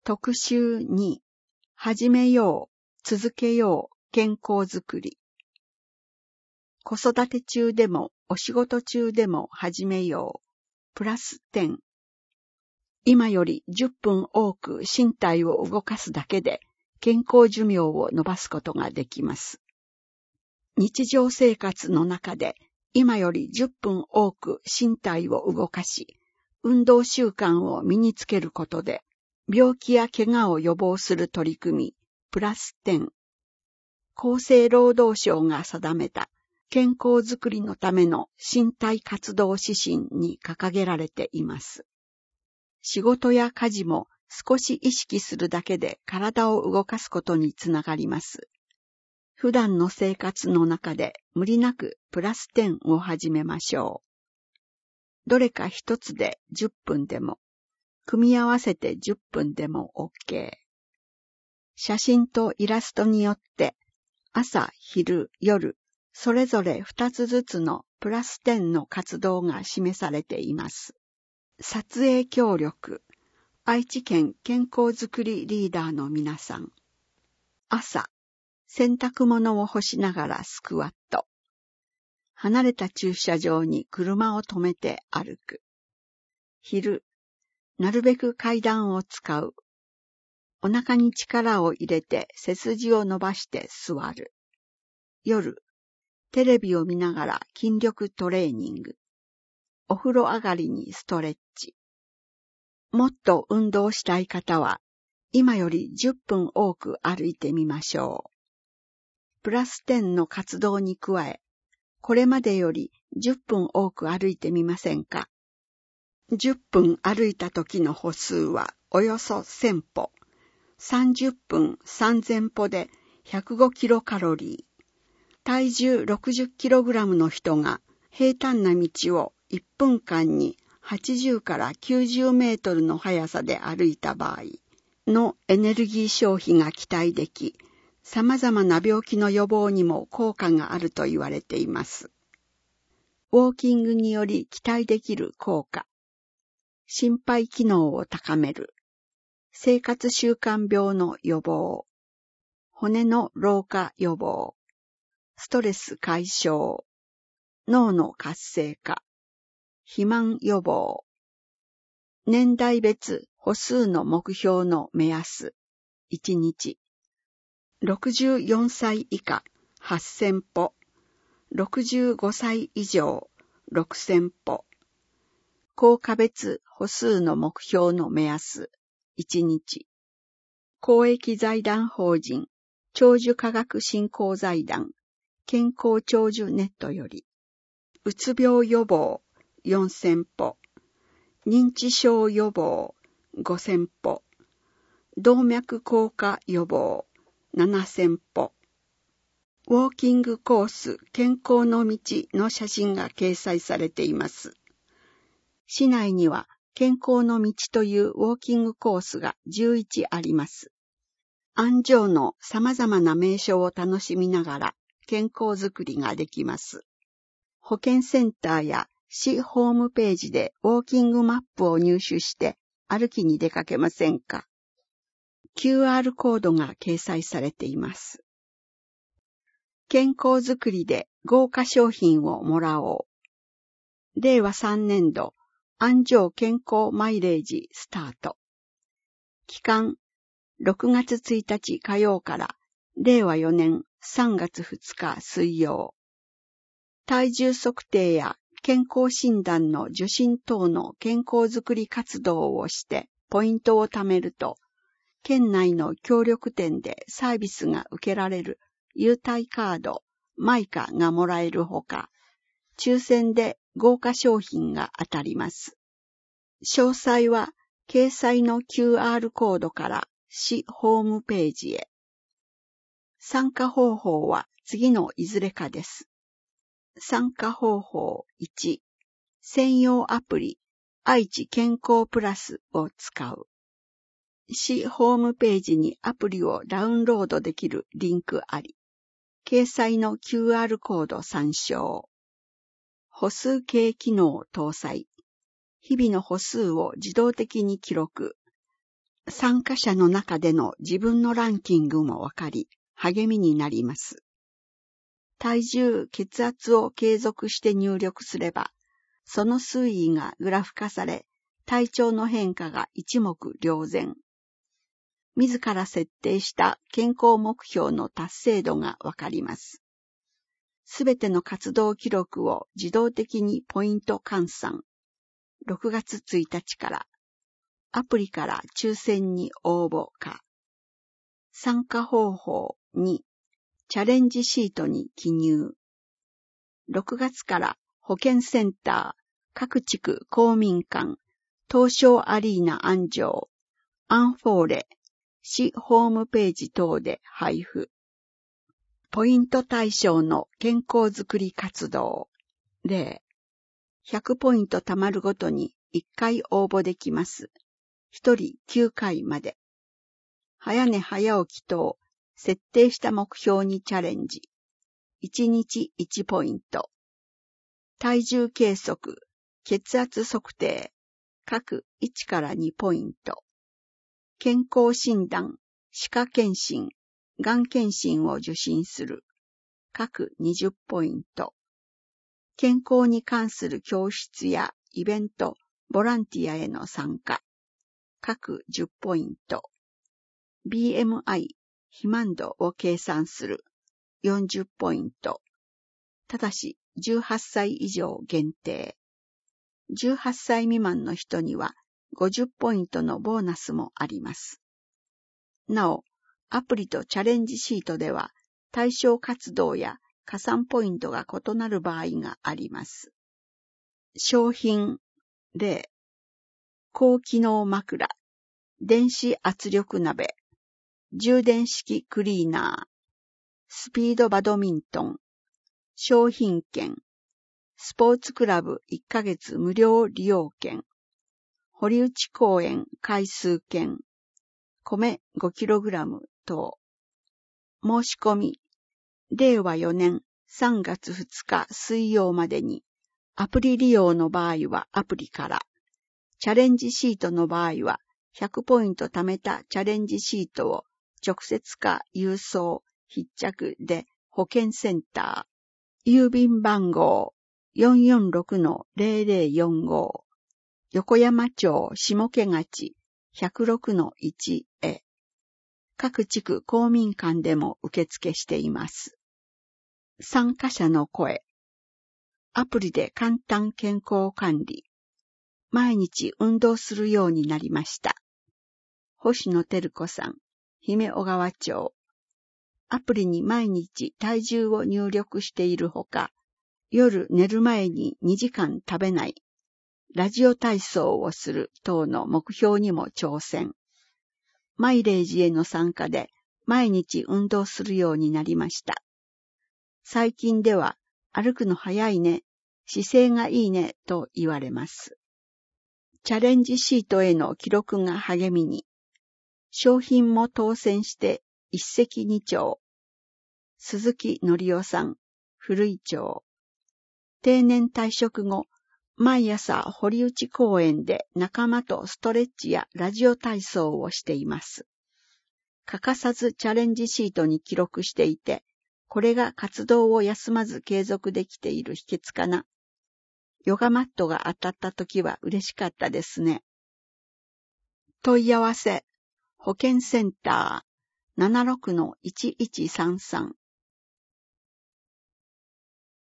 特集2、始めよう、続けよう、健康づくり。子育て中でもお仕事中でも始めよう、プラス10。今より10分多く身体を動かすだけで健康寿命を伸ばすことができます。日常生活の中で今より10分多く身体を動かし、運動習慣を身につけることで、病気や怪我を予防する取り組み、プラス10。厚生労働省が定めた健康づくりのための身体活動指針に掲げられています。仕事や家事も少し意識するだけで体を動かすことにつながります。普段の生活の中で無理なくプラス10を始めましょう。どれか一つで10分でも、組み合わせて10分でも OK。写真とイラストによって朝、昼、夜、それぞれ2つずつのプラス10の活動が示されています。撮影協力、愛知県健康づくりリーダーの皆さん。朝、洗濯物を干しながらスクワット。離れた駐車場に車を止めて歩く。昼、なるべく階段を使う。お腹に力を入れて背筋を伸ばして座る。夜、テレビを見ながら筋力トレーニング。お風呂上がりにストレッチ。もっと運動したい方は、今より10分多く歩いてみましょう。プラス10の活動に加え、これまでより10分多く歩いてみませんか。10分歩いた時の歩数はおよそ1000歩。30分3000歩で105キロカロリー。体重60キログラムの人が平坦な道を1分間に80から90メートルの速さで歩いた場合のエネルギー消費が期待でき、様々な病気の予防にも効果があると言われています。ウォーキングにより期待できる効果。心肺機能を高める。生活習慣病の予防。骨の老化予防。ストレス解消。脳の活性化。肥満予防。年代別歩数の目標の目安。1日。64歳以下8000歩。65歳以上6000歩。効果別歩数の目標の目安。1日。公益財団法人長寿科学振興財団健康長寿ネットより、うつ病予防4000歩、認知症予防5000歩、動脈硬化予防7000歩、ウォーキングコース健康の道の写真が掲載されています。市内には健康の道というウォーキングコースが11あります。安城の様々な名所を楽しみながら健康づくりができます。保健センターや市ホームページでウォーキングマップを入手して歩きに出かけませんか。QR コードが掲載されています。健康づくりで豪華商品をもらおう。令和3年度安城健康マイレージスタート。期間6月1日火曜から令和4年3月2日水曜。体重測定や健康診断の受診等の健康づくり活動をしてポイントを貯めると、県内の協力店でサービスが受けられる優待カード、マイカがもらえるほか、抽選で豪華商品が当たります。詳細は掲載の QR コードから市ホームページへ。参加方法は次のいずれかです。参加方法1、専用アプリ愛知健康プラスを使う。市ホームページにアプリをダウンロードできるリンクあり。掲載の QR コード参照。歩数計機能搭載。日々の歩数を自動的に記録。 参加者の中での自分のランキングもわかり、励みになります。体重、血圧を継続して入力すれば、その推移がグラフ化され、体調の変化が一目瞭然。自ら設定した健康目標の達成度がわかります。すべての活動記録を自動的にポイント換算。6月1日から、アプリから抽選に応募か。参加方法2、チャレンジシートに記入。6月から保健センター、各地区公民館、東証アリーナ安城、アンフォーレ、市ホームページ等で配布。ポイント対象の健康づくり活動。例、100ポイント貯まるごとに1回応募できます。1人9回まで。早寝早起き等、設定した目標にチャレンジ。1日1ポイント。体重計測、血圧測定、各1から2ポイント。健康診断、歯科検診、がん検診を受診する。各20ポイント。健康に関する教室やイベント、ボランティアへの参加。各10ポイント。BMI、肥満度を計算する。40ポイント。ただし、18歳以上限定。18歳未満の人には50ポイントのボーナスもあります。なお、アプリとチャレンジシートでは対象活動や加算ポイントが異なる場合があります。商品、例、高機能枕、電子圧力鍋、充電式クリーナー、スピードバドミントン、商品券、スポーツクラブ1ヶ月無料利用券、堀内公園回数券、米 5kg 等。申し込み、令和4年3月2日水曜までに、アプリ利用の場合はアプリから、チャレンジシートの場合は100ポイント貯めたチャレンジシートを直接か郵送、必着で保健センター、郵便番号 446-0045、横山町下毛町 106-1 へ、各地区公民館でも受付しています。参加者の声。アプリで簡単健康管理。毎日運動するようになりました。星野照子さん、姫小川町。アプリに毎日体重を入力しているほか、夜寝る前に2時間食べない、ラジオ体操をする等の目標にも挑戦。マイレージへの参加で毎日運動するようになりました。最近では歩くの早いね、姿勢がいいねと言われます。チャレンジシートへの記録が励みに、商品も当選して一石二鳥。鈴木則夫さん、古井町。定年退職後、毎朝堀内公園で仲間とストレッチやラジオ体操をしています。欠かさずチャレンジシートに記録していて、これが活動を休まず継続できている秘訣かな。ヨガマットが当たった時は嬉しかったですね。問い合わせ、保健センター 76-1133